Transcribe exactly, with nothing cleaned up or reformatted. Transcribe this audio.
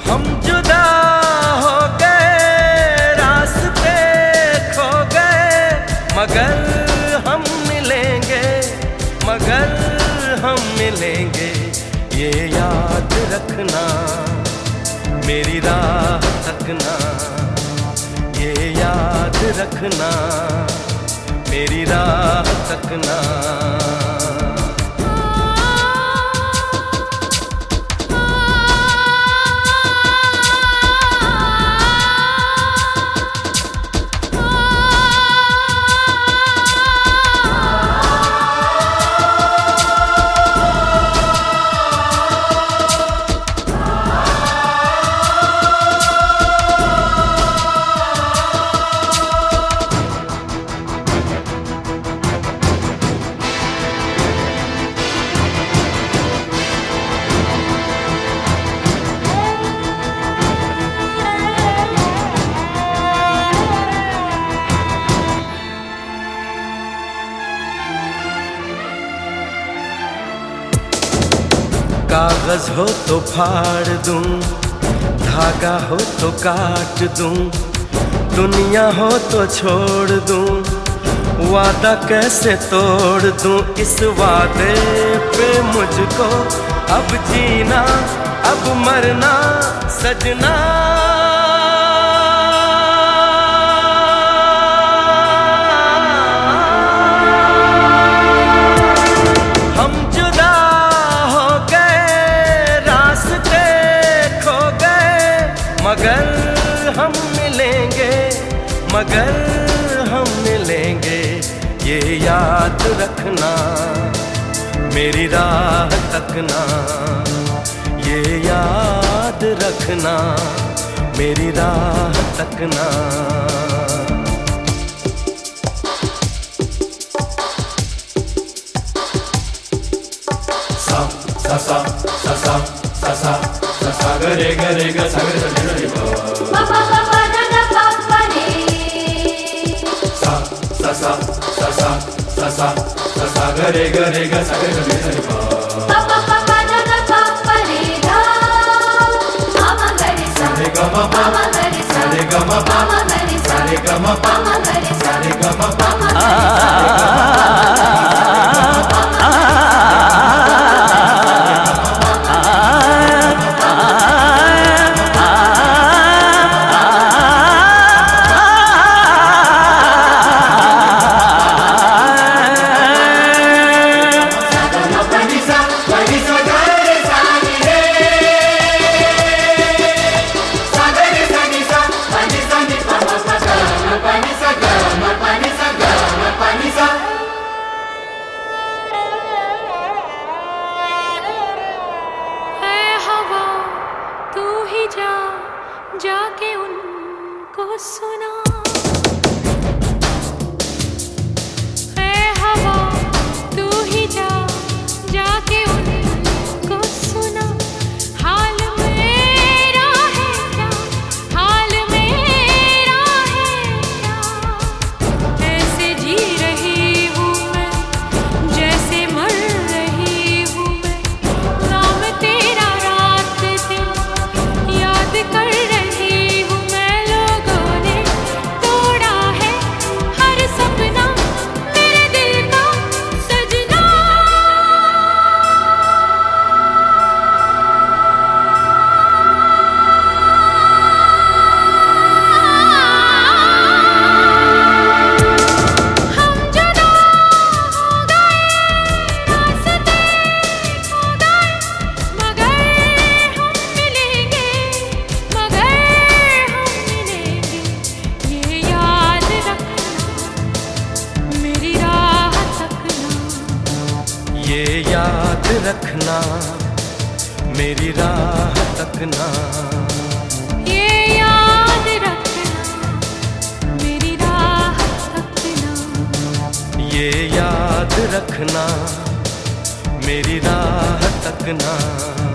हम जुदा हो गए, रास्ते खो गए, मगर हम मिलेंगे, मगर हम मिलेंगे। ये याद रखना, मेरी राह तकना, ये याद रखना, मेरी राह तकना। कागज हो तो फाड़ दूं, धागा हो तो काट दूं, दुनिया हो तो छोड़ दूं, वादा कैसे तोड़ दूं। इस वादे पे मुझको अब जीना, अब मरना सजना। मगर हम मिलेंगे, मगर हम मिलेंगे। ये याद रखना, मेरी राह तकना, ये याद रखना, मेरी राह तकना। सा सा सा सा सा सा सा सा सा ग रे ग रे ग सा ग रे सा रे ग प प प प द द प प रे सा सा सा सा सा सा सा सा सा ग रे ग रे ग सा ग रे सा रे ग प प प प द द प प रे ध म म ग रे सा रे ग म प म ग रे सा रे ग म प म ग रे सा रे ग म प म ग रे सा रे ग म प म ग रे सा। जाके उनको सुना, है हवा तू ही जा, जाके उनको सुना। हाल मेरा है क्या, हाल मेरा है क्या, ऐसे जी रही हूँ मैं, जैसे मर रही हूँ मैं। नाम तेरा रात दिन याद कर रही हूँ मैं। लोगों ने तोड़ा है हर सपना मेरे दिल का सजना। हम जुदा हो गए, रास्ते खो गए, मगर हम मिलेंगे, मगर हम मिलेंगे। ये याद रखना, मेरी राह तकना, ये याद रखना, मेरी राह तकना। ये याद रखना, मेरी राह तकना। ये याद रखना, मेरी राह तकना।